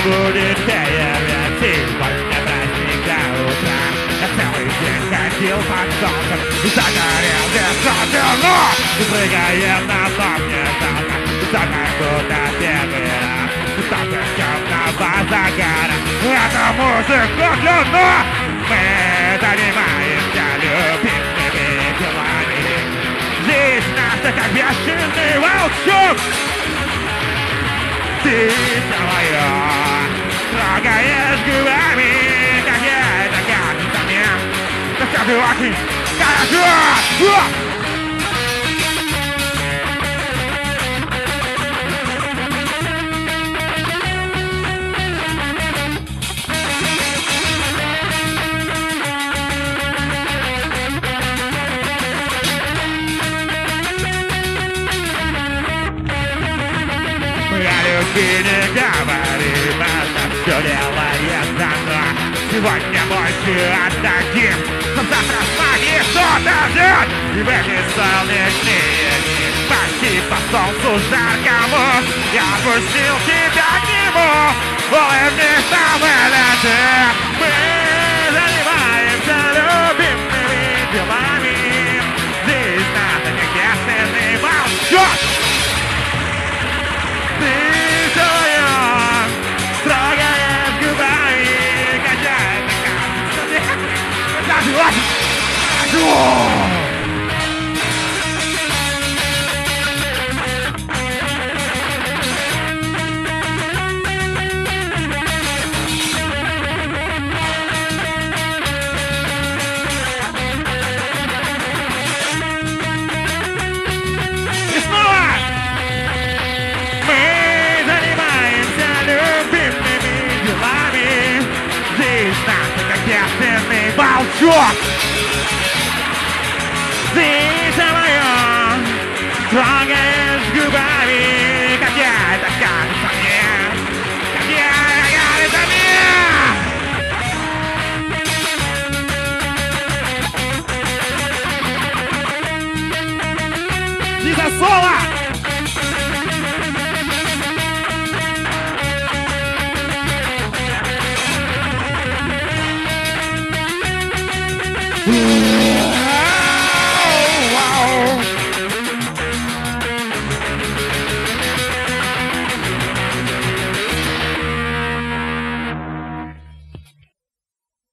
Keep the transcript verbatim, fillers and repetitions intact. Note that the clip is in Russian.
будет феерверк, сегодня праздника утра. Я целый день ходил под солнцем, загорел бессознательно, и прыгая на дно мне жалко, за куда первый раз. Что-то темного загара, это музыка для нас. Мы занимаемся любимыми делами. Здесь нас как бешеный волчок. Ты моя, трогаешь губами, как я, это кажется мне. Да скажи очень хорошо. Любви не говорим, это все делает оно. Сегодня больше отдадим, но завтра с нами что-то ждет. И в эти солнечные дни спасибо солнцу жаркому, я пустил тебя к нему. Улыбни самый летит. Мы занимаемся любимыми делами. Здесь надо не ясный молчок. И снова мы занимаемся любимыми делами. Здесь надо как ясный волчок. Здесь моя, трогаешь губами, как я, это кажется мне, как я, это мне. Не за соло! Ooh.